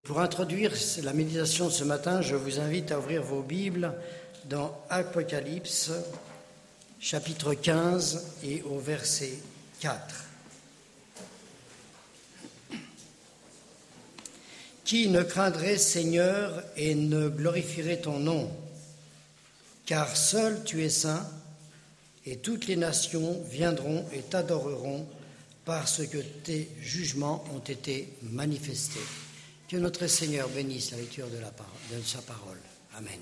Pour introduire la méditation ce matin, je vous invite à ouvrir vos Bibles dans Apocalypse, chapitre 15 et au verset 4. Qui ne craindrait, Seigneur, et ne glorifierait ton nom? Car seul tu es saint, et toutes les nations viendront et t'adoreront parce que tes jugements ont été manifestés. Que notre Seigneur bénisse la lecture de sa parole. Amen.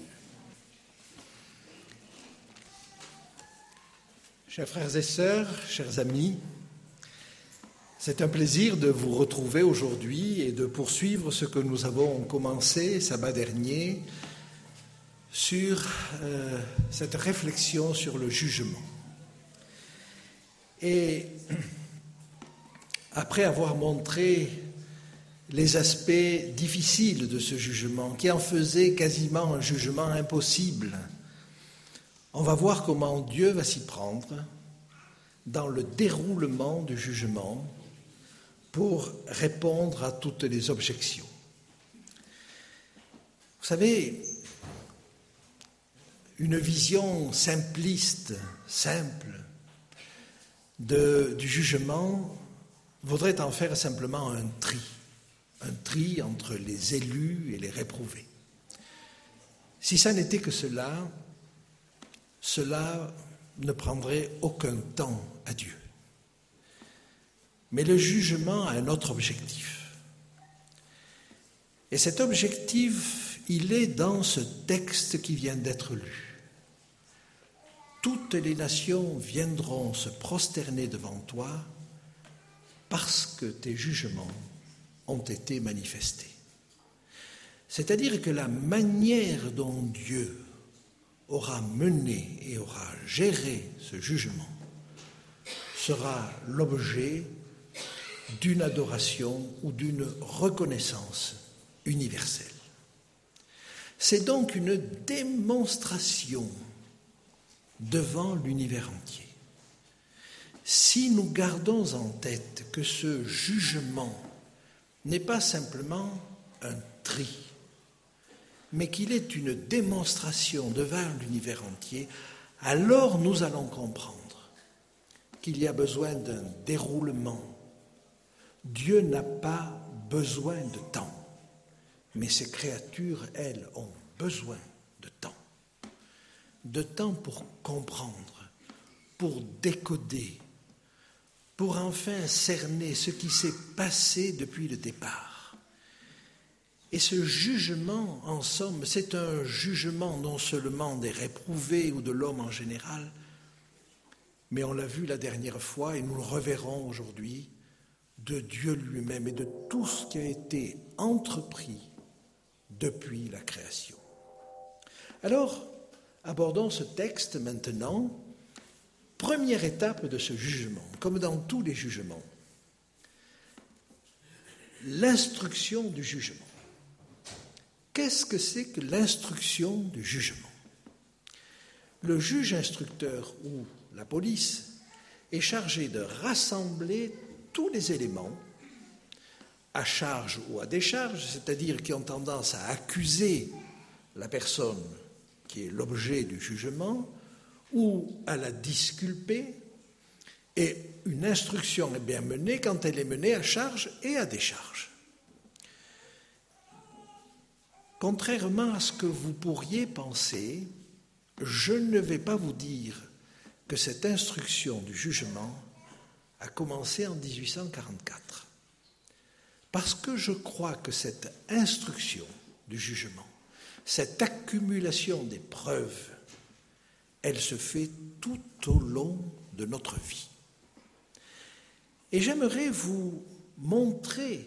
Chers frères et sœurs, chers amis, c'est un plaisir de vous retrouver aujourd'hui et de poursuivre ce que nous avons commencé sabbat dernier sur cette réflexion sur le jugement. Et après avoir montré les aspects difficiles de ce jugement, qui en faisaient quasiment un jugement impossible, on va voir comment Dieu va s'y prendre dans le déroulement du jugement pour répondre à toutes les objections. Vous savez, une vision simpliste, simple du jugement voudrait en faire simplement un tri entre les élus et les réprouvés. Si ça n'était que cela ne prendrait aucun temps à Dieu. Mais le jugement a un autre objectif. Et cet objectif, il est dans ce texte qui vient d'être lu. Toutes les nations viendront se prosterner devant toi parce que tes jugements ont été manifestés. C'est-à-dire que la manière dont Dieu aura mené et aura géré ce jugement sera l'objet d'une adoration ou d'une reconnaissance universelle. C'est donc une démonstration devant l'univers entier. Si nous gardons en tête que ce jugement n'est pas simplement un tri, mais qu'il est une démonstration devant l'univers entier, alors nous allons comprendre qu'il y a besoin d'un déroulement. Dieu n'a pas besoin de temps, mais ces créatures, elles, ont besoin de temps pour comprendre, pour décoder, pour enfin cerner ce qui s'est passé depuis le départ. Et ce jugement, en somme, c'est un jugement non seulement des réprouvés ou de l'homme en général, mais on l'a vu la dernière fois et nous le reverrons aujourd'hui, de Dieu lui-même et de tout ce qui a été entrepris depuis la création. Alors, abordons ce texte maintenant. Première étape de ce jugement, comme dans tous les jugements, l'instruction du jugement. Qu'est-ce que c'est que l'instruction du jugement? Le juge instructeur ou la police est chargé de rassembler tous les éléments à charge ou à décharge, c'est-à-dire qui ont tendance à accuser la personne qui est l'objet du jugement, ou à la disculper, et une instruction est bien menée quand elle est menée à charge et à décharge. Contrairement à ce que vous pourriez penser, je ne vais pas vous dire que cette instruction du jugement a commencé en 1844. Parce que je crois que cette instruction du jugement, cette accumulation des preuves, elle se fait tout au long de notre vie. Et j'aimerais vous montrer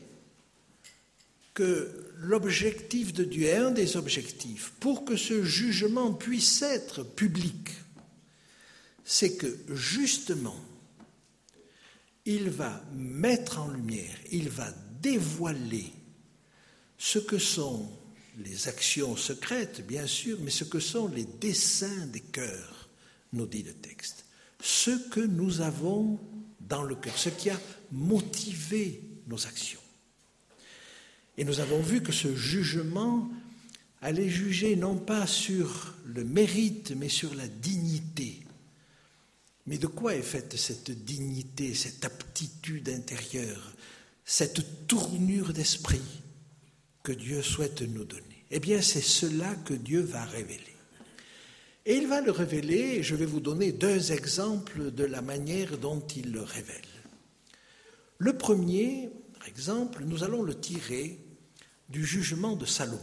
que l'objectif de Dieu est un des objectifs pour que ce jugement puisse être public. C'est que justement, il va mettre en lumière, il va dévoiler ce que sont les actions secrètes, bien sûr, mais ce que sont les desseins des cœurs, nous dit le texte. Ce que nous avons dans le cœur, ce qui a motivé nos actions. Et nous avons vu que ce jugement allait juger non pas sur le mérite, mais sur la dignité. Mais de quoi est faite cette dignité, cette aptitude intérieure, cette tournure d'esprit que Dieu souhaite nous donner? Eh bien, c'est cela que Dieu va révéler. Et il va le révéler, je vais vous donner 2 exemples de la manière dont il le révèle. Le premier exemple, nous allons le tirer du jugement de Salomon.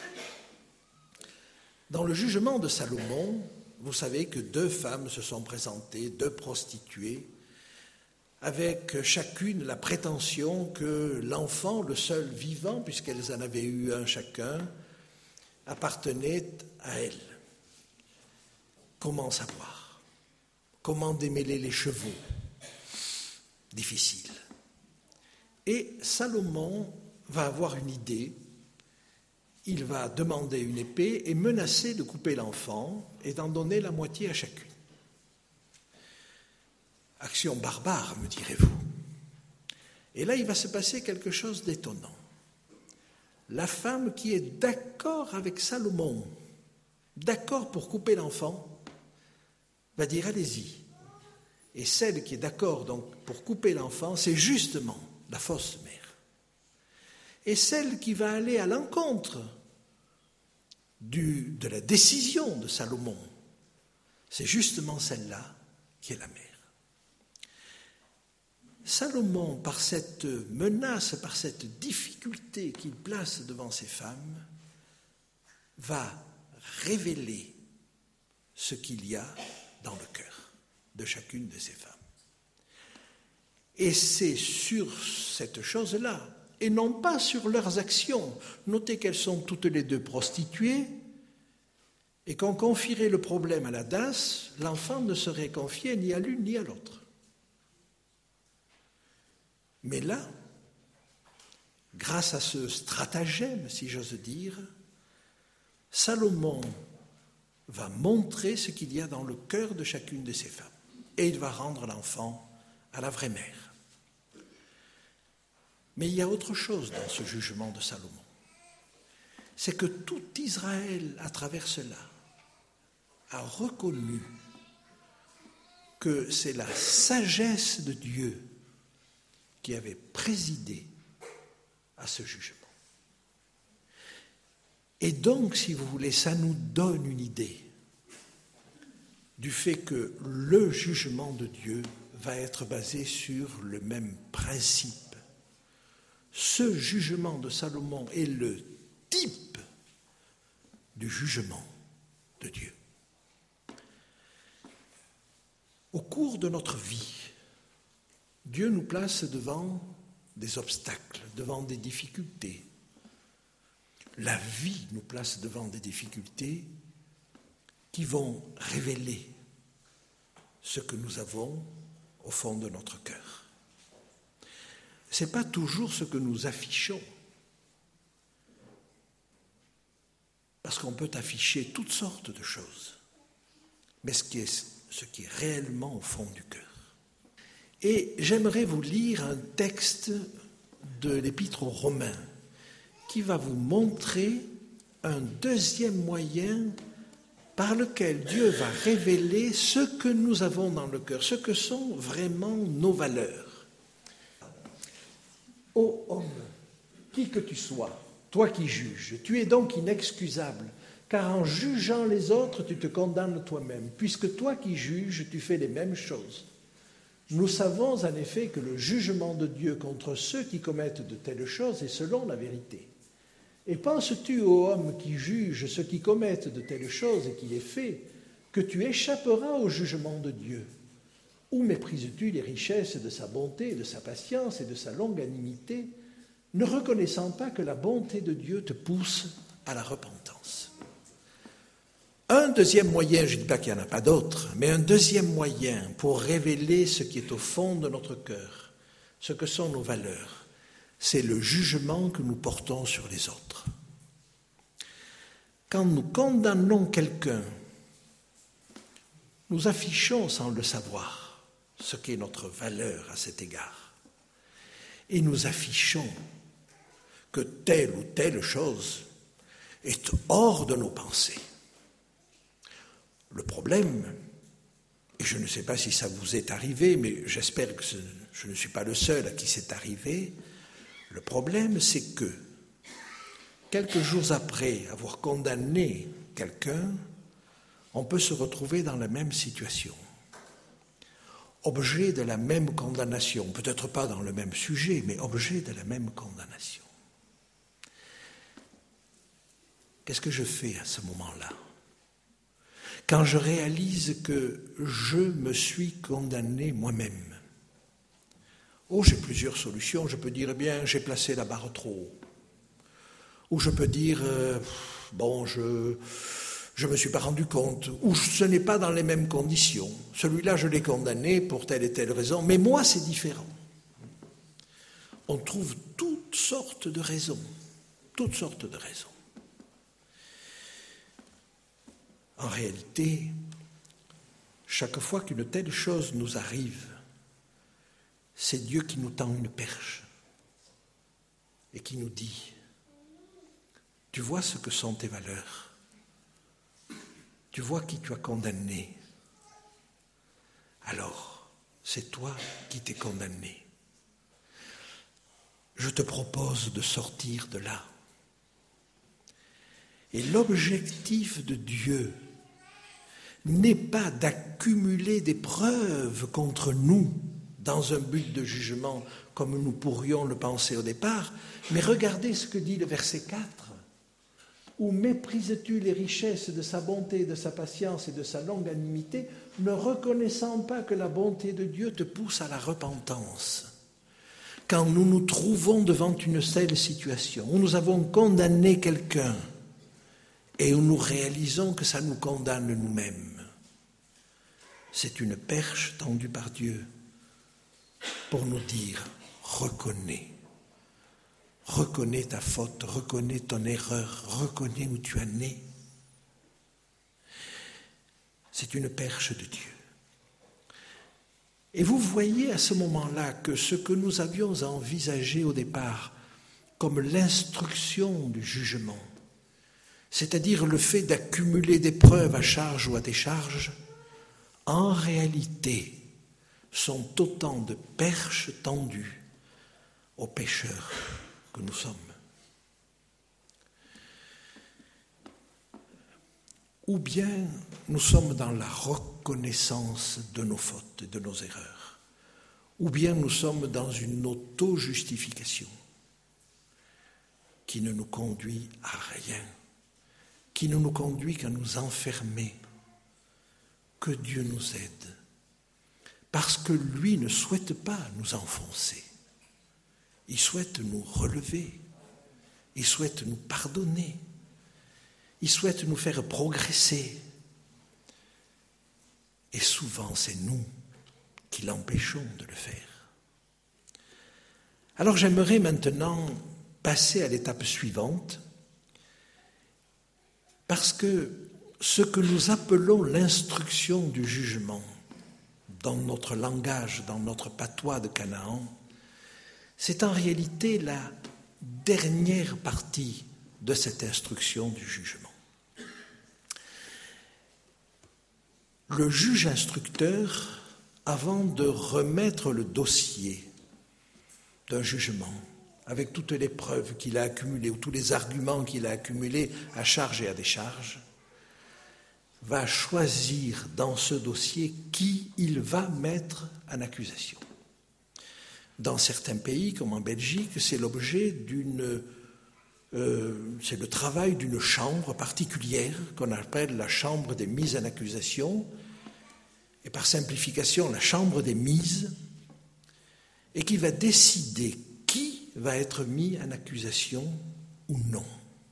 Dans le jugement de Salomon, vous savez que 2 femmes se sont présentées, 2 prostituées, avec chacune la prétention que l'enfant, le seul vivant, puisqu'elles en avaient eu un chacun, appartenait à elles. Comment savoir? Comment démêler les chevaux? Difficile. Et Salomon va avoir une idée. Il va demander une épée et menacer de couper l'enfant et d'en donner la moitié à chacune. Action barbare, me direz-vous. Et là, il va se passer quelque chose d'étonnant. La femme qui est d'accord avec Salomon, d'accord pour couper l'enfant, va dire allez-y. Et celle qui est d'accord donc pour couper l'enfant, c'est justement la fausse mère. Et celle qui va aller à l'encontre de la décision de Salomon, c'est justement celle-là qui est la mère. Salomon, par cette menace, par cette difficulté qu'il place devant ces femmes, va révéler ce qu'il y a dans le cœur de chacune de ces femmes. Et c'est sur cette chose-là, et non pas sur leurs actions. Notez qu'elles sont toutes les 2 prostituées, et qu'on confierait le problème à la DAS, l'enfant ne serait confié ni à l'une ni à l'autre. Mais là, grâce à ce stratagème, si j'ose dire, Salomon va montrer ce qu'il y a dans le cœur de chacune de ces femmes. Et il va rendre l'enfant à la vraie mère. Mais il y a autre chose dans ce jugement de Salomon. C'est que tout Israël, à travers cela, a reconnu que c'est la sagesse de Dieu qui avait présidé à ce jugement. Et donc, si vous voulez, ça nous donne une idée du fait que le jugement de Dieu va être basé sur le même principe. Ce jugement de Salomon est le type du jugement de Dieu. Au cours de notre vie, Dieu nous place devant des obstacles, devant des difficultés. La vie nous place devant des difficultés qui vont révéler ce que nous avons au fond de notre cœur. Ce n'est pas toujours ce que nous affichons, parce qu'on peut afficher toutes sortes de choses, mais ce qui est réellement au fond du cœur. Et j'aimerais vous lire un texte de l'Épître aux Romains qui va vous montrer un deuxième moyen par lequel Dieu va révéler ce que nous avons dans le cœur, ce que sont vraiment nos valeurs. Ô homme, qui que tu sois, toi qui juges, tu es donc inexcusable, car en jugeant les autres, tu te condamnes toi-même, puisque toi qui juges, tu fais les mêmes choses. Nous savons en effet que le jugement de Dieu contre ceux qui commettent de telles choses est selon la vérité. Et penses-tu, ô homme qui juge ceux qui commettent de telles choses et qui les fait, que tu échapperas au jugement de Dieu? Ou méprises-tu les richesses de sa bonté, de sa patience et de sa longanimité, ne reconnaissant pas que la bonté de Dieu te pousse à la repentance? Un deuxième moyen, je ne dis pas qu'il n'y en a pas d'autre, mais un deuxième moyen pour révéler ce qui est au fond de notre cœur, ce que sont nos valeurs, c'est le jugement que nous portons sur les autres. Quand nous condamnons quelqu'un, nous affichons sans le savoir ce qu'est notre valeur à cet égard. Et nous affichons que telle ou telle chose est hors de nos pensées. Le problème, et je ne sais pas si ça vous est arrivé, mais j'espère que je ne suis pas le seul à qui c'est arrivé, le problème c'est que quelques jours après avoir condamné quelqu'un, on peut se retrouver dans la même situation, objet de la même condamnation, peut-être pas dans le même sujet, mais objet de la même condamnation. Qu'est-ce que je fais à ce moment-là ? Quand je réalise que je me suis condamné moi-même. Oh, j'ai plusieurs solutions. Je peux dire, eh bien, j'ai placé la barre trop haut. Ou je peux dire, je me suis pas rendu compte. Ou ce n'est pas dans les mêmes conditions. Celui-là, je l'ai condamné pour telle et telle raison. Mais moi, c'est différent. On trouve toutes sortes de raisons. Toutes sortes de raisons. En réalité, chaque fois qu'une telle chose nous arrive, c'est Dieu qui nous tend une perche et qui nous dit « Tu vois ce que sont tes valeurs, tu vois qui tu as condamné, alors c'est toi qui t'es condamné. Je te propose de sortir de là. » Et l'objectif de Dieu n'est pas d'accumuler des preuves contre nous dans un but de jugement comme nous pourrions le penser au départ, mais regardez ce que dit le verset 4. « Où méprises-tu les richesses de sa bonté, de sa patience et de sa longanimité, ne reconnaissant pas que la bonté de Dieu te pousse à la repentance ?» Quand nous nous trouvons devant une telle situation, où nous avons condamné quelqu'un, et où nous réalisons que ça nous condamne nous-mêmes, c'est une perche tendue par Dieu pour nous dire « reconnais ta faute, reconnais ton erreur, reconnais où tu es né ». C'est une perche de Dieu. Et vous voyez à ce moment-là que ce que nous avions envisagé au départ comme l'instruction du jugement, c'est-à-dire le fait d'accumuler des preuves à charge ou à décharge, en réalité, sont autant de perches tendues aux pécheurs que nous sommes. Ou bien nous sommes dans la reconnaissance de nos fautes et de nos erreurs, ou bien nous sommes dans une auto-justification qui ne nous conduit à rien, qui ne nous conduit qu'à nous enfermer. Que Dieu nous aide, parce que lui ne souhaite pas nous enfoncer. Il souhaite nous relever, il souhaite nous pardonner, il souhaite nous faire progresser. Et souvent, c'est nous qui l'empêchons de le faire. Alors j'aimerais maintenant passer à l'étape suivante, parce que ce que nous appelons l'instruction du jugement, dans notre langage, dans notre patois de Canaan, c'est en réalité la dernière partie de cette instruction du jugement. Le juge instructeur, avant de remettre le dossier d'un jugement, avec toutes les preuves qu'il a accumulées ou tous les arguments qu'il a accumulés à charge et à décharge, va choisir dans ce dossier qui il va mettre en accusation. Dans certains pays, comme en Belgique, c'est l'objet c'est le travail d'une chambre particulière qu'on appelle la chambre des mises en accusation, et par simplification la chambre des mises, et qui va décider qui va être mis en accusation ou non.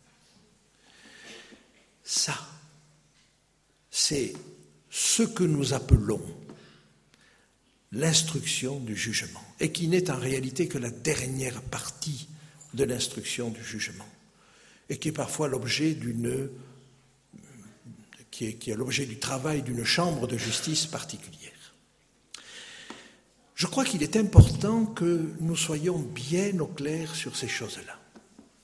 Ça, c'est ce que nous appelons l'instruction du jugement, et qui n'est en réalité que la dernière partie de l'instruction du jugement, et qui est parfois l'objet qui est l'objet du travail d'une chambre de justice particulière. Je crois qu'il est important que nous soyons bien au clair sur ces choses-là.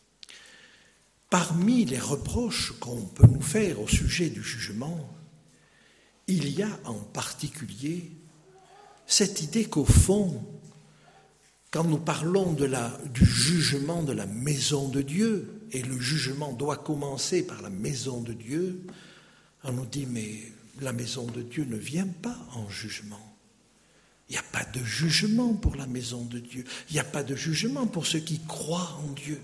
parmi les reproches qu'on peut nous faire au sujet du jugement, il y a en particulier cette idée qu'au fond, quand nous parlons du jugement de la maison de Dieu, et le jugement doit commencer par la maison de Dieu, on nous dit, mais la maison de Dieu ne vient pas en jugement. Il n'y a pas de jugement pour la maison de Dieu. Il n'y a pas de jugement pour ceux qui croient en Dieu.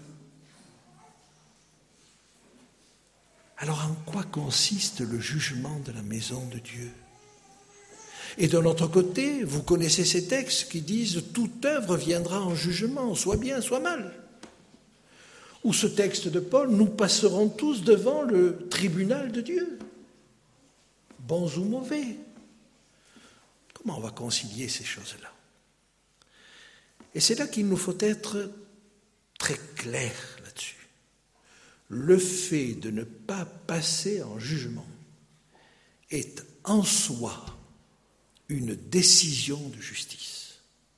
Alors en quoi consiste le jugement de la maison de Dieu ? Et de l'autre côté, vous connaissez ces textes qui disent « toute œuvre viendra en jugement, soit bien, soit mal ». Ou ce texte de Paul « nous passerons tous devant le tribunal de Dieu, bons ou mauvais ». Comment on va concilier ces choses-là ? Et c'est là qu'il nous faut être très clair là-dessus. Le fait de ne pas passer en jugement est en soi une décision de justice.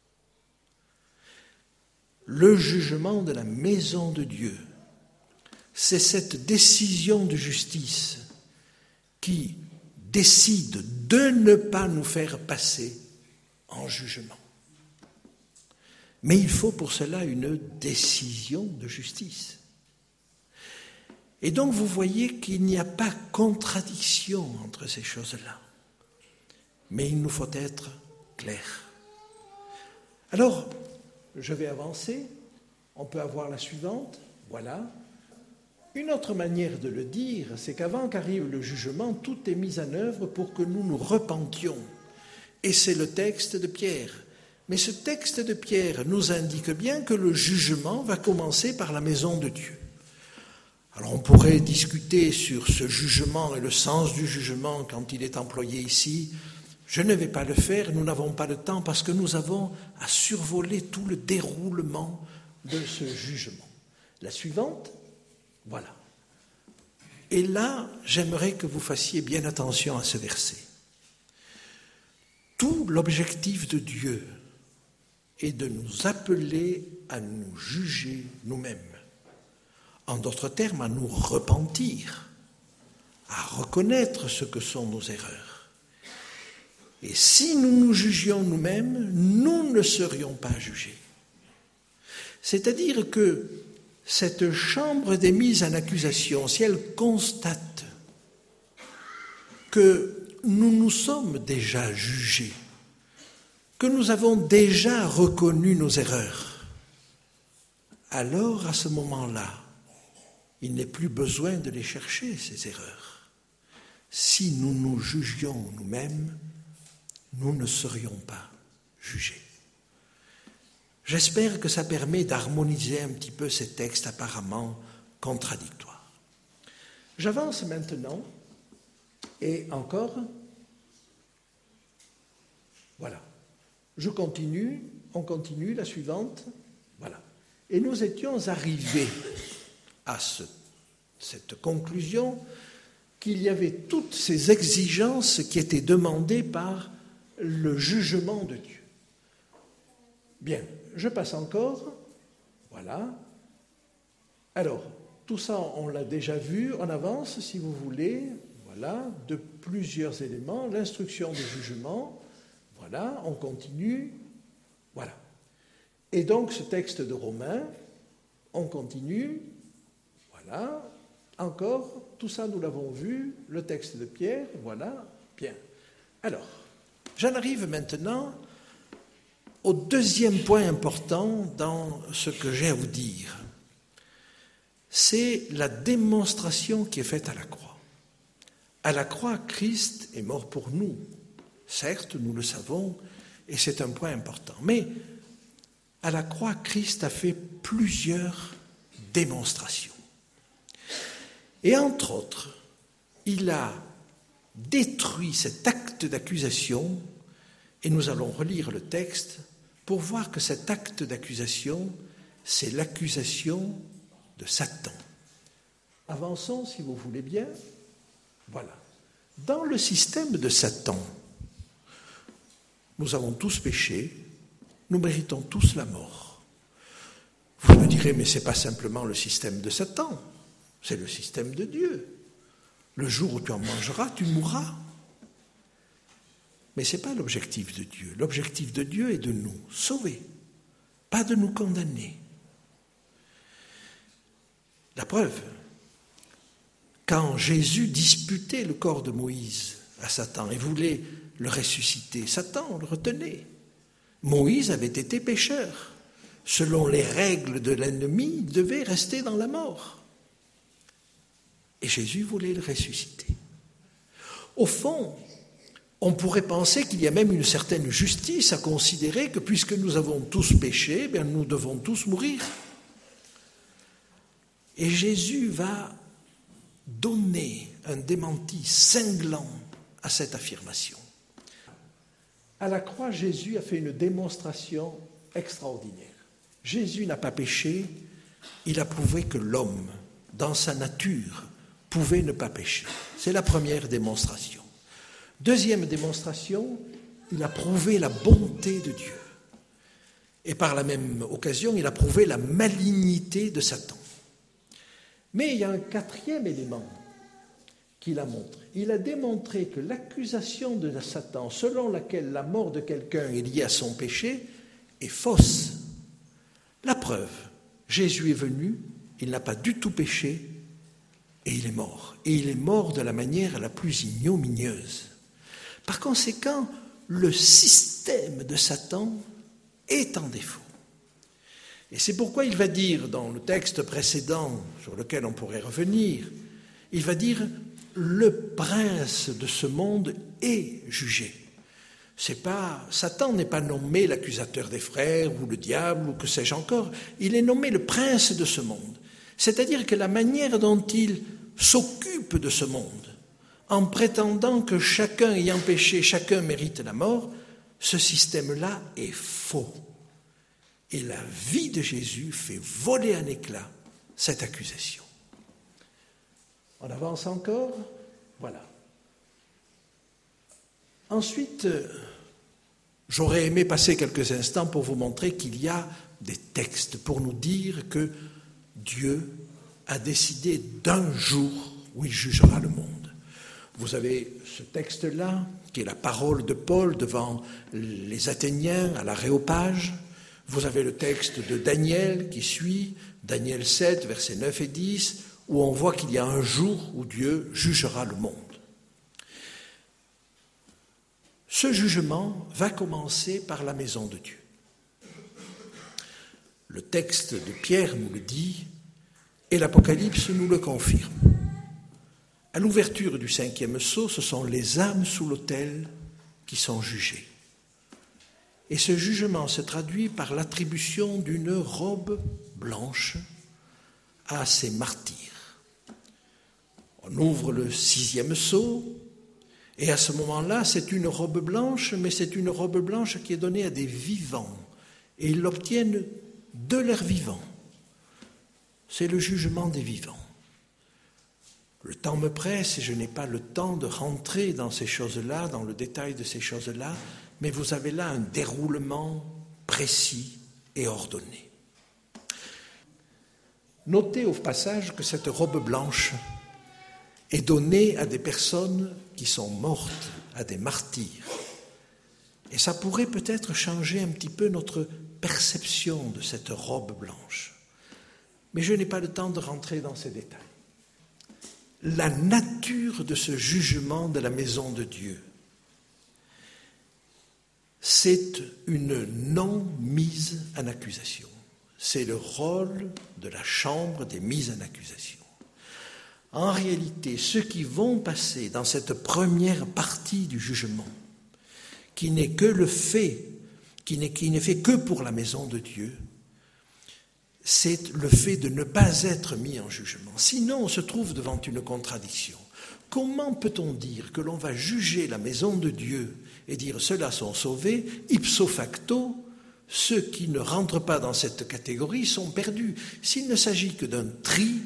Le jugement de la maison de Dieu, c'est cette décision de justice qui décide de ne pas nous faire passer en jugement. Mais il faut pour cela une décision de justice. Et donc vous voyez qu'il n'y a pas contradiction entre ces choses-là. Mais il nous faut être clairs. Alors, je vais avancer. On peut avoir la suivante. Voilà. Une autre manière de le dire, c'est qu'avant qu'arrive le jugement, tout est mis en œuvre pour que nous nous repentions. Et c'est le texte de Pierre. Mais ce texte de Pierre nous indique bien que le jugement va commencer par la maison de Dieu. Alors on pourrait discuter sur ce jugement et le sens du jugement quand il est employé ici. Je ne vais pas le faire, nous n'avons pas le temps parce que nous avons à survoler tout le déroulement de ce jugement. La suivante, voilà. Et là, j'aimerais que vous fassiez bien attention à ce verset. Tout l'objectif de Dieu est de nous appeler à nous juger nous-mêmes. En d'autres termes, à nous repentir, à reconnaître ce que sont nos erreurs. Et si nous nous jugions nous-mêmes, nous ne serions pas jugés. C'est-à-dire que cette chambre des mises en accusation, si elle constate que nous nous sommes déjà jugés, que nous avons déjà reconnu nos erreurs, alors à ce moment-là, il n'est plus besoin de les chercher, ces erreurs. Si nous nous jugions nous-mêmes, nous ne serions pas jugés. J'espère que ça permet d'harmoniser un petit peu ces textes apparemment contradictoires. J'avance maintenant, et encore, voilà. Je continue, on continue, la suivante, voilà. Et nous étions arrivés à cette conclusion qu'il y avait toutes ces exigences qui étaient demandées par le jugement de Dieu. Bien, je passe encore, voilà. Alors, tout ça, on l'a déjà vu, on avance, si vous voulez, voilà, de plusieurs éléments, l'instruction du jugement, voilà, on continue, voilà. Et donc, ce texte de Romains, on continue, voilà, encore, tout ça, nous l'avons vu, le texte de Pierre, voilà, bien. Alors, j'en arrive maintenant au deuxième point important dans ce que j'ai à vous dire. C'est la démonstration qui est faite à la croix. À la croix, Christ est mort pour nous. Certes, nous le savons, et c'est un point important. Mais à la croix, Christ a fait plusieurs démonstrations. Et entre autres, il a détruit cet acte d'accusation, et nous allons relire le texte pour voir que cet acte d'accusation, c'est l'accusation de Satan. Avançons, si vous voulez bien. Voilà. Dans le système de Satan, nous avons tous péché, nous méritons tous la mort. Vous me direz, mais ce n'est pas simplement le système de Satan, C'est le système de Dieu. Le jour où tu en mangeras, tu mourras. Mais ce n'est pas l'objectif de Dieu. L'objectif de Dieu est de nous sauver, pas de nous condamner. La preuve, quand Jésus disputait le corps de Moïse à Satan et voulait le ressusciter, Satan le retenait. Moïse avait été pécheur. Selon les règles de l'ennemi, il devait rester dans la mort. Et Jésus voulait le ressusciter. Au fond, on pourrait penser qu'il y a même une certaine justice à considérer que puisque nous avons tous péché, bien nous devons tous mourir. Et Jésus va donner un démenti cinglant à cette affirmation. À la croix, Jésus a fait une démonstration extraordinaire. Jésus n'a pas péché, il a prouvé que l'homme, dans sa nature, pouvait ne pas pécher. C'est la première démonstration. Deuxième démonstration, il a prouvé la bonté de Dieu. Et par la même occasion, il a prouvé la malignité de Satan. Mais il y a un quatrième élément qu'il a montré. Il a démontré que l'accusation de Satan, selon laquelle la mort de quelqu'un est liée à son péché, est fausse. La preuve, Jésus est venu, il n'a pas du tout péché, et il est mort. Et il est mort de la manière la plus ignominieuse. Par conséquent, le système de Satan est en défaut. Et c'est pourquoi il va dire dans le texte précédent, sur lequel on pourrait revenir, il va dire « le prince de ce monde est jugé ». Satan n'est pas nommé l'accusateur des frères ou le diable ou que sais-je encore, il est nommé le prince de ce monde. C'est-à-dire que la manière dont il s'occupe de ce monde, en prétendant que chacun ayant péché, chacun mérite la mort, ce système-là est faux. Et la vie de Jésus fait voler en éclats cette accusation. On avance encore ? Voilà. Ensuite, j'aurais aimé passer quelques instants pour vous montrer qu'il y a des textes pour nous dire que Dieu a décidé d'un jour où il jugera le monde. Vous avez ce texte-là, qui est la parole de Paul devant les Athéniens à l'Aréopage. Vous avez le texte de Daniel qui suit, Daniel 7, versets 9 et 10, où on voit qu'il y a un jour où Dieu jugera le monde. Ce jugement va commencer par la maison de Dieu. Le texte de Pierre nous le dit, et l'Apocalypse nous le confirme. À l'ouverture du 5e sceau, ce sont les âmes sous l'autel qui sont jugées. Et ce jugement se traduit par l'attribution d'une robe blanche à ces martyrs. On ouvre le 6e sceau, et à ce moment-là, c'est une robe blanche, mais c'est une robe blanche qui est donnée à des vivants, et ils l'obtiennent de leur vivant. C'est le jugement des vivants. Le temps me presse et je n'ai pas le temps de rentrer dans ces choses-là, dans le détail de ces choses-là, mais vous avez là un déroulement précis et ordonné. Notez au passage que cette robe blanche est donnée à des personnes qui sont mortes, à des martyrs. Et ça pourrait peut-être changer un petit peu notre perception de cette robe blanche. Mais je n'ai pas le temps de rentrer dans ces détails. La nature de ce jugement de la maison de Dieu, c'est une non-mise en accusation. C'est le rôle de la chambre des mises en accusation. En réalité, ceux qui vont passer dans cette première partie du jugement, qui n'est que le fait, qui n'est fait que pour la maison de Dieu, c'est le fait de ne pas être mis en jugement. Sinon, on se trouve devant une contradiction. Comment peut-on dire que l'on va juger la maison de Dieu et dire ceux-là sont sauvés, ipso facto, ceux qui ne rentrent pas dans cette catégorie sont perdus. S'il ne s'agit que d'un tri,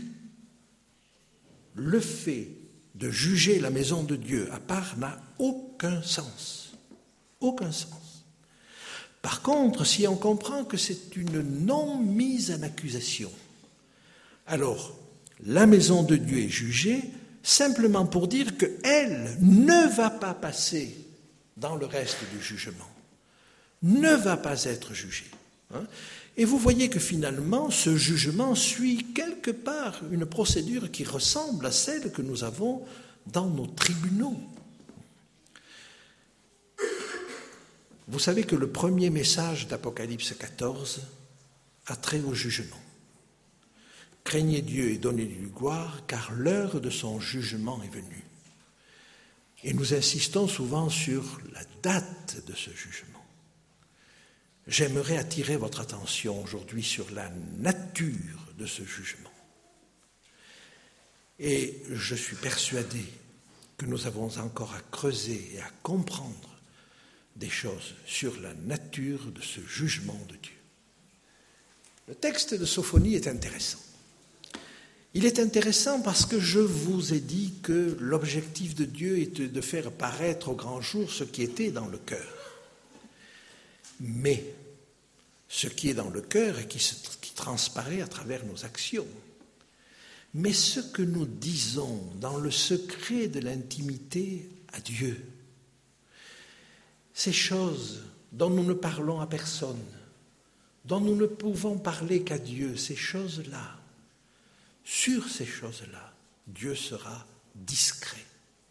le fait de juger la maison de Dieu à part n'a aucun sens. Aucun sens. Par contre, si on comprend que c'est une non-mise en accusation, alors la maison de Dieu est jugée simplement pour dire qu'elle ne va pas passer dans le reste du jugement, ne va pas être jugée. Et vous voyez que finalement, ce jugement suit quelque part une procédure qui ressemble à celle que nous avons dans nos tribunaux. Vous savez que le premier message d'Apocalypse 14 a trait au jugement. Craignez Dieu et donnez-lui gloire, car l'heure de son jugement est venue. Et nous insistons souvent sur la date de ce jugement. J'aimerais attirer votre attention aujourd'hui sur la nature de ce jugement. Et je suis persuadé que nous avons encore à creuser et à comprendre des choses sur la nature de ce jugement de Dieu. Le texte de Sophonie est intéressant. Il est intéressant parce que je vous ai dit que l'objectif de Dieu était de faire paraître au grand jour ce qui était dans le cœur. Mais ce qui est dans le cœur et qui transparaît à travers nos actions. Mais ce que nous disons dans le secret de l'intimité à Dieu, ces choses dont nous ne parlons à personne, dont nous ne pouvons parler qu'à Dieu, ces choses-là, sur ces choses-là, Dieu sera discret.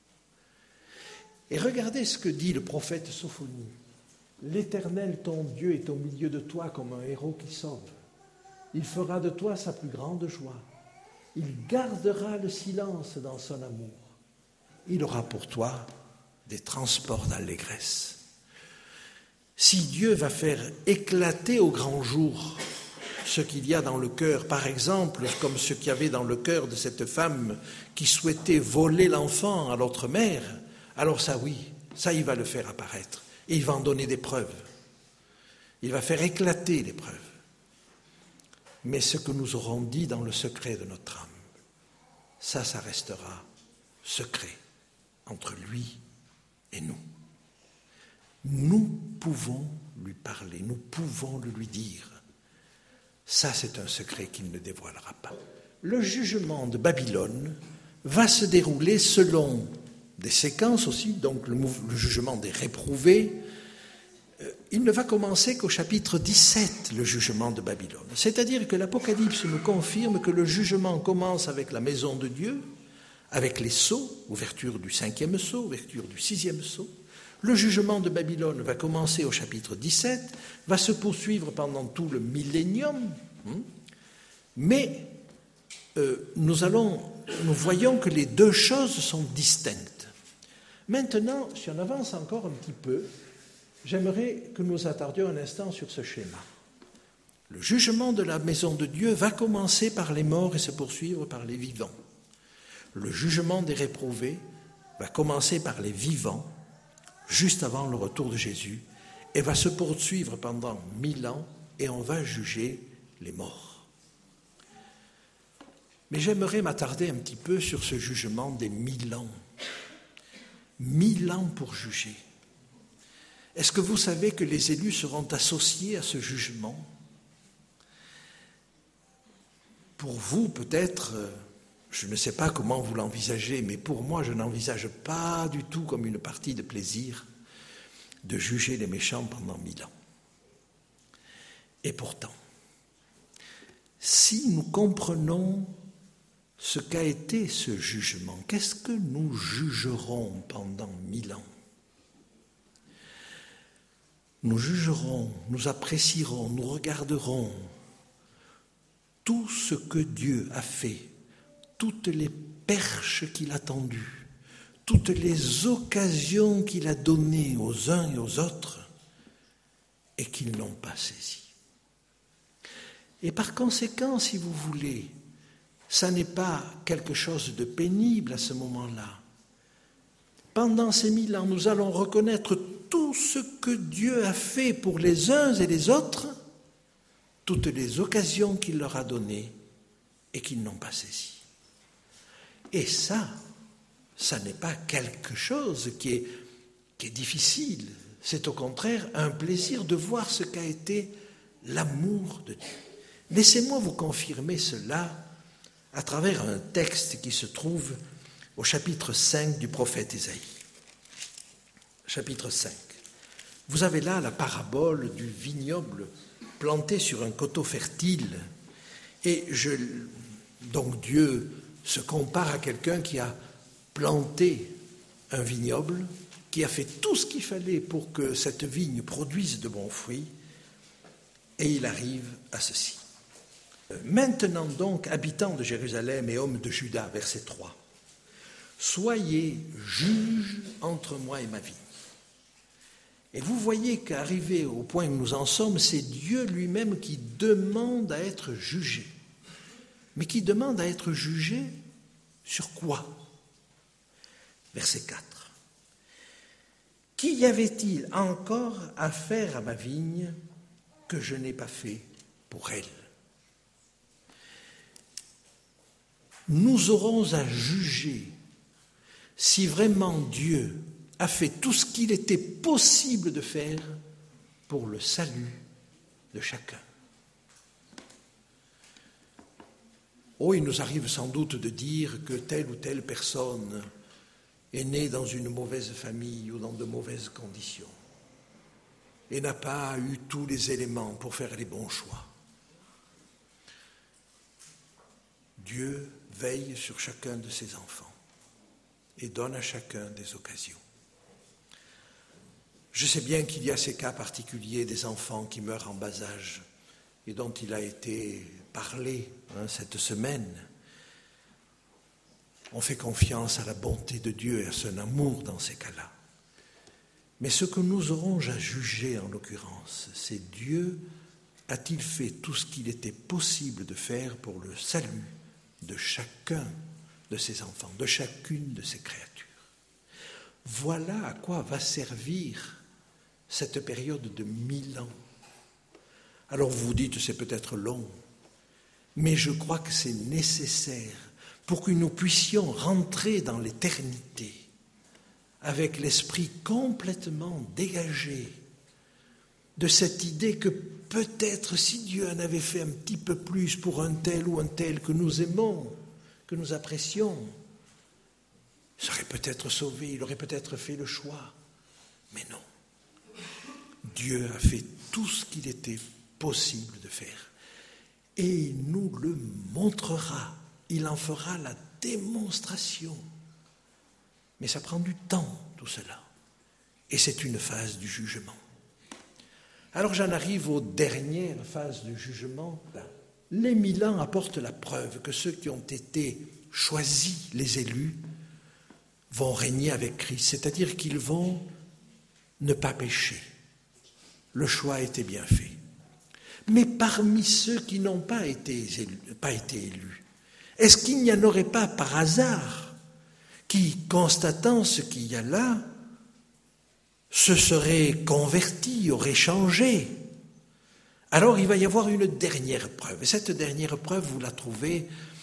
Et regardez ce que dit le prophète Sophonie. L'Éternel, ton Dieu, est au milieu de toi comme un héros qui sauve. Il fera de toi sa plus grande joie. Il gardera le silence dans son amour. Il aura pour toi des transports d'allégresse. Si Dieu va faire éclater au grand jour ce qu'il y a dans le cœur, par exemple, comme ce qu'il y avait dans le cœur de cette femme qui souhaitait voler l'enfant à l'autre mère, alors ça oui, ça il va le faire apparaître. Et il va en donner des preuves. Il va faire éclater les preuves. Mais ce que nous aurons dit dans le secret de notre âme, ça restera secret entre lui et nous. Nous pouvons lui parler, nous pouvons le lui dire. Ça, c'est un secret qu'il ne dévoilera pas. Le jugement de Babylone va se dérouler selon des séquences aussi, donc le jugement des réprouvés. Il ne va commencer qu'au chapitre 17, le jugement de Babylone. C'est-à-dire que l'Apocalypse nous confirme que le jugement commence avec la maison de Dieu, avec les sceaux, ouverture du 5e sceau, ouverture du 6e sceau. Le jugement de Babylone va commencer au chapitre 17, va se poursuivre pendant tout le millénium, mais nous voyons que les deux choses sont distinctes. Maintenant, si on avance encore un petit peu, j'aimerais que nous attardions un instant sur ce schéma. Le jugement de la maison de Dieu va commencer par les morts et se poursuivre par les vivants. Le jugement des réprouvés va commencer par les vivants, juste avant le retour de Jésus, et va se poursuivre pendant 1000 ans, et on va juger les morts. Mais j'aimerais m'attarder un petit peu sur ce jugement des 1000 ans. 1000 ans pour juger. Est-ce que vous savez que les élus seront associés à ce jugement ? Pour vous, peut-être, je ne sais pas comment vous l'envisagez, mais pour moi, je n'envisage pas du tout comme une partie de plaisir de juger les méchants pendant 1000 ans. Et pourtant, si nous comprenons ce qu'a été ce jugement, qu'est-ce que nous jugerons pendant 1000 ans ? Nous jugerons, nous apprécierons, nous regarderons tout ce que Dieu a fait, toutes les perches qu'il a tendues, toutes les occasions qu'il a données aux uns et aux autres et qu'ils n'ont pas saisies. Et par conséquent, si vous voulez, ça n'est pas quelque chose de pénible à ce moment-là. Pendant ces 1000 ans, nous allons reconnaître tout ce que Dieu a fait pour les uns et les autres, toutes les occasions qu'il leur a données et qu'ils n'ont pas saisies. Et ça n'est pas quelque chose qui est difficile. C'est au contraire un plaisir de voir ce qu'a été l'amour de Dieu. Laissez-moi vous confirmer cela à travers un texte qui se trouve au chapitre 5 du prophète Ésaïe. Chapitre 5. Vous avez là la parabole du vignoble planté sur un coteau fertile. Et donc Dieu se compare à quelqu'un qui a planté un vignoble, qui a fait tout ce qu'il fallait pour que cette vigne produise de bons fruits, et il arrive à ceci. Maintenant donc, habitants de Jérusalem et hommes de Juda, verset 3, soyez juges entre moi et ma vigne. Et vous voyez qu'arrivé au point où nous en sommes, c'est Dieu lui-même qui demande à être jugé. Mais qui demande à être jugé sur quoi? Verset 4. Qu'y avait-il encore à faire à ma vigne que je n'ai pas fait pour elle? Nous aurons à juger si vraiment Dieu a fait tout ce qu'il était possible de faire pour le salut de chacun. Oh, il nous arrive sans doute de dire que telle ou telle personne est née dans une mauvaise famille ou dans de mauvaises conditions et n'a pas eu tous les éléments pour faire les bons choix. Dieu veille sur chacun de ses enfants et donne à chacun des occasions. Je sais bien qu'il y a ces cas particuliers des enfants qui meurent en bas âge et dont il a été parlé cette semaine. On fait confiance à la bonté de Dieu et à son amour dans ces cas-là. Mais ce que nous aurons à juger en l'occurrence, c'est Dieu a-t-il fait tout ce qu'il était possible de faire pour le salut de chacun de ses enfants, de chacune de ses créatures. Voilà à quoi va servir cette période de 1000 ans. Alors vous vous dites, c'est peut-être long, mais je crois que c'est nécessaire pour que nous puissions rentrer dans l'éternité avec l'esprit complètement dégagé de cette idée que peut-être si Dieu en avait fait un petit peu plus pour un tel ou un tel que nous aimons, que nous apprécions, il serait peut-être sauvé, il aurait peut-être fait le choix. Mais non. Dieu a fait tout ce qu'il était possible de faire. Et il nous le montrera. Il en fera la démonstration. Mais ça prend du temps, tout cela. Et c'est une phase du jugement. Alors j'en arrive aux dernières phases du jugement. Les 1000 ans apportent la preuve que ceux qui ont été choisis, les élus, vont régner avec Christ, c'est-à-dire qu'ils vont ne pas pécher. Le choix a été bien fait. Mais parmi ceux qui n'ont pas été élus, est-ce qu'il n'y en aurait pas par hasard qui, constatant ce qu'il y a là, se seraient convertis, auraient changé? Alors il va y avoir une dernière preuve. Et cette dernière preuve, vous la trouvez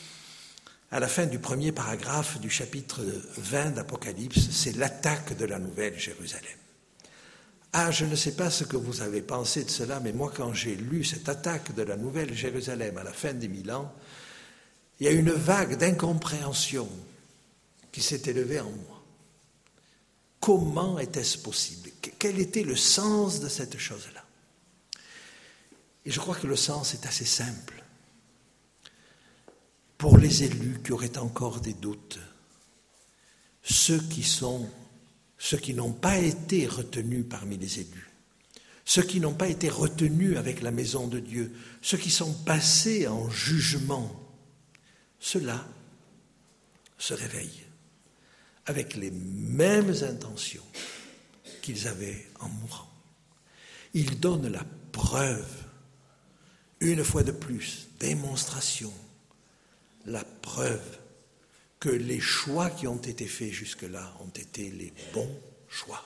à la fin du premier paragraphe du chapitre 20 d'Apocalypse, c'est l'attaque de la Nouvelle Jérusalem. Ah, je ne sais pas ce que vous avez pensé de cela, mais moi, quand j'ai lu cette attaque de la Nouvelle Jérusalem à la fin des 1000 ans, il y a une vague d'incompréhension qui s'est élevée en moi. Comment était-ce possible? Quel était le sens de cette chose-là? Et je crois que le sens est assez simple. Pour les élus qui auraient encore des doutes, ceux qui n'ont pas été retenus parmi les élus, ceux qui n'ont pas été retenus avec la maison de Dieu, ceux qui sont passés en jugement, ceux-là se réveillent avec les mêmes intentions qu'ils avaient en mourant. Ils donnent la preuve, une fois de plus, démonstration, la preuve que les choix qui ont été faits jusque-là ont été les bons choix.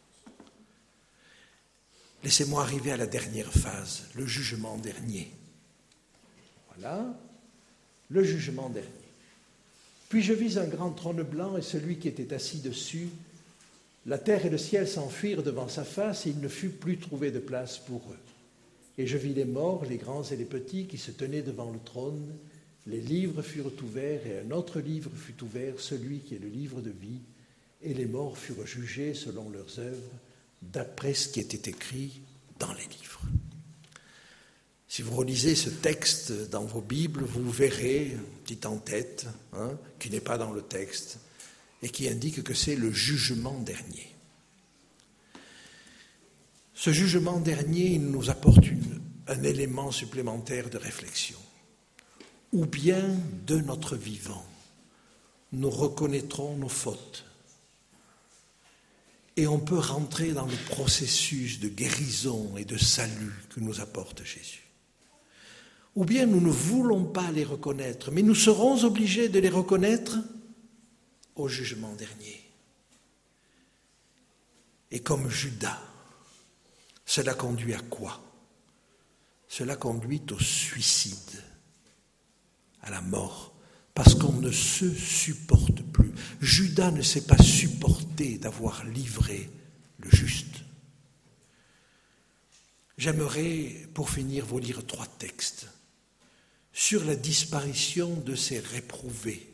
Laissez-moi arriver à la dernière phase, le jugement dernier. Voilà, le jugement dernier. Puis je vis un grand trône blanc et celui qui était assis dessus. La terre et le ciel s'enfuirent devant sa face et il ne fut plus trouvé de place pour eux. Et je vis les morts, les grands et les petits, qui se tenaient devant le trône, Les livres furent ouverts et un autre livre fut ouvert, celui qui est le livre de vie, et les morts furent jugés selon leurs œuvres, d'après ce qui était écrit dans les livres. Si vous relisez ce texte dans vos Bibles, vous verrez un petit en-tête qui n'est pas dans le texte et qui indique que c'est le jugement dernier. Ce jugement dernier, il nous apporte un élément supplémentaire de réflexion. Ou bien, de notre vivant, nous reconnaîtrons nos fautes et on peut rentrer dans le processus de guérison et de salut que nous apporte Jésus. Ou bien nous ne voulons pas les reconnaître, mais nous serons obligés de les reconnaître au jugement dernier. Et comme Judas, cela conduit à quoi? Cela conduit au suicide, à la mort, parce qu'on ne se supporte plus. Judas ne s'est pas supporté d'avoir livré le juste. J'aimerais, pour finir, vous lire 3 textes sur la disparition de ces réprouvés.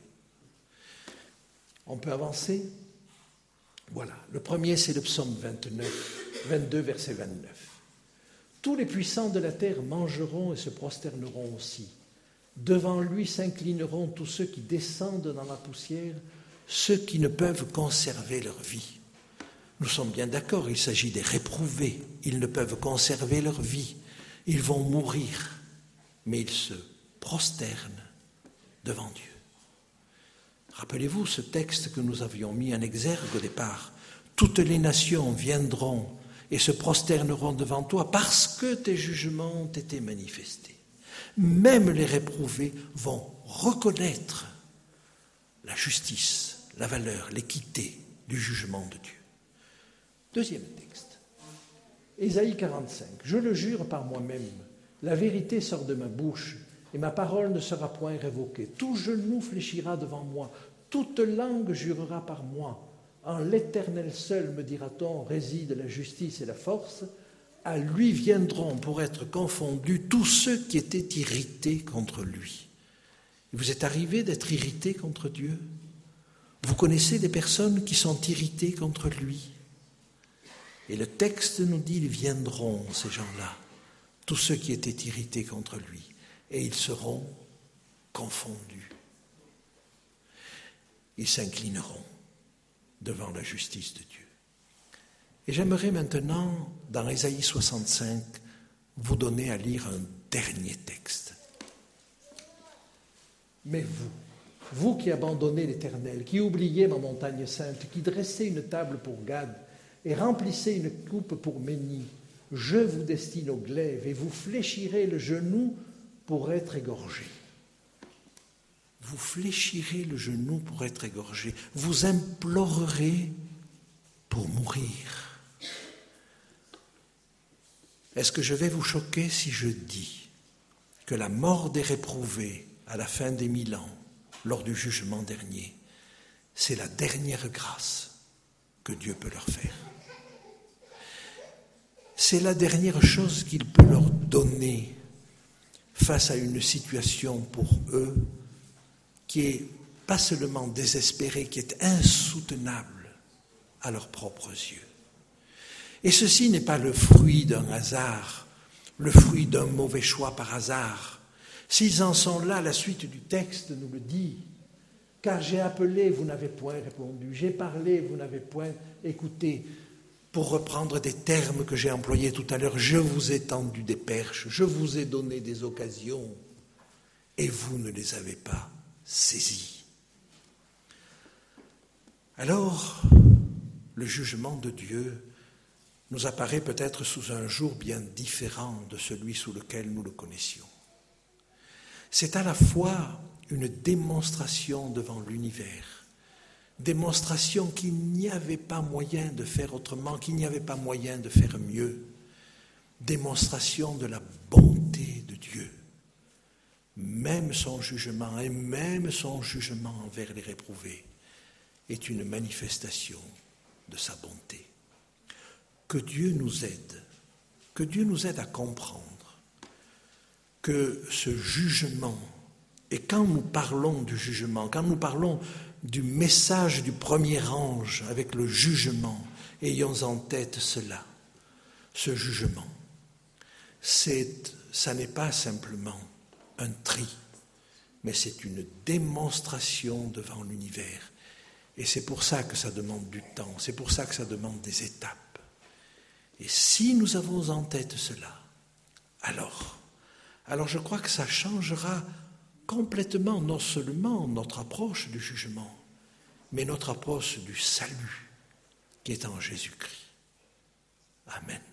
On peut avancer? Voilà. Le premier, c'est le psaume 22, verset 29. Tous les puissants de la terre mangeront et se prosterneront aussi. Devant lui s'inclineront tous ceux qui descendent dans la poussière, ceux qui ne peuvent conserver leur vie. Nous sommes bien d'accord, il s'agit des réprouvés. Ils ne peuvent conserver leur vie. Ils vont mourir, mais ils se prosternent devant Dieu. Rappelez-vous ce texte que nous avions mis en exergue au départ. Toutes les nations viendront et se prosterneront devant toi parce que tes jugements ont été manifestés. Même les réprouvés vont reconnaître la justice, la valeur, l'équité du jugement de Dieu. Deuxième texte, Ésaïe 45. Je le jure par moi-même, la vérité sort de ma bouche et ma parole ne sera point révoquée. Tout genou fléchira devant moi, toute langue jurera par moi. En l'Éternel seul, me dira-t-on, réside la justice et la force. À lui viendront pour être confondus tous ceux qui étaient irrités contre lui. Il vous est arrivé d'être irrité contre Dieu? Vous connaissez des personnes qui sont irritées contre lui? Et le texte nous dit, ils viendront, ces gens-là, tous ceux qui étaient irrités contre lui, et ils seront confondus. Ils s'inclineront devant la justice de Dieu. Et j'aimerais maintenant, dans Ésaïe 65, vous donner à lire un dernier texte. Mais vous qui abandonnez l'Éternel, qui oubliez ma montagne sainte, qui dressez une table pour Gad et remplissez une coupe pour Méni, je vous destine au glaive et vous fléchirez le genou pour être égorgé. Vous fléchirez le genou pour être égorgé. Vous implorerez pour mourir. Est-ce que je vais vous choquer si je dis que la mort des réprouvés à la fin des 1000 ans, lors du jugement dernier, c'est la dernière grâce que Dieu peut leur faire? C'est la dernière chose qu'il peut leur donner face à une situation pour eux qui est pas seulement désespérée, qui est insoutenable à leurs propres yeux. Et ceci n'est pas le fruit d'un hasard, le fruit d'un mauvais choix par hasard. S'ils en sont là, la suite du texte nous le dit. Car j'ai appelé, vous n'avez point répondu. J'ai parlé, vous n'avez point écouté. Pour reprendre des termes que j'ai employés tout à l'heure, je vous ai tendu des perches, je vous ai donné des occasions, et vous ne les avez pas saisies. Alors, le jugement de Dieu nous apparaît peut-être sous un jour bien différent de celui sous lequel nous le connaissions. C'est à la fois une démonstration devant l'univers, démonstration qu'il n'y avait pas moyen de faire autrement, qu'il n'y avait pas moyen de faire mieux, démonstration de la bonté de Dieu. Même son jugement, et même son jugement envers les réprouvés, est une manifestation de sa bonté. Que Dieu nous aide à comprendre que ce jugement Et quand nous parlons du jugement, quand nous parlont du message du premier ange avec le jugement, ayons en tête cela, ce jugement. Ça n'est pas simplement un tri, mais c'est une démonstration devant l'univers. Et c'est pour ça que ça demande du temps, c'est pour ça que ça demande des étapes. Et si nous avons en tête cela, alors je crois que ça changera complètement, non seulement notre approche du jugement, mais notre approche du salut qui est en Jésus-Christ. Amen.